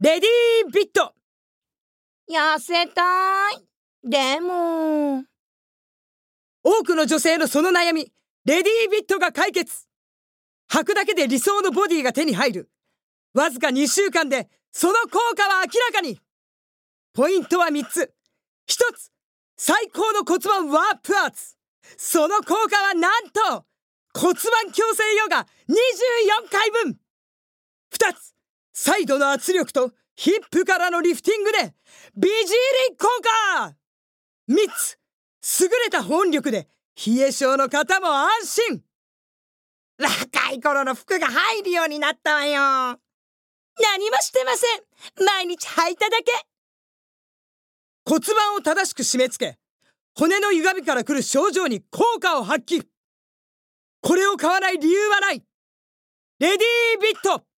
レディービット。 痩せたい。でも多くの女性のその悩み、レディービットが解決。履くだけで理想のボディが手に入る。わずか2週間でその効果は明らかに。ポイントは3つ。1つ、最高の骨盤ワープアーツ。その効果はなんと骨盤矯正ヨガ24回分。2つ、サイドの圧力とヒップからのリフティングで美尻効果。3つ、優れた保温力で冷え性の方も安心。 若い頃の服が入るようになったわよ。 何もしてません。毎日履いただけ。骨盤を正しく締め付け、骨の歪みから来る症状に効果を発揮。これを買わない理由はない。レディービット。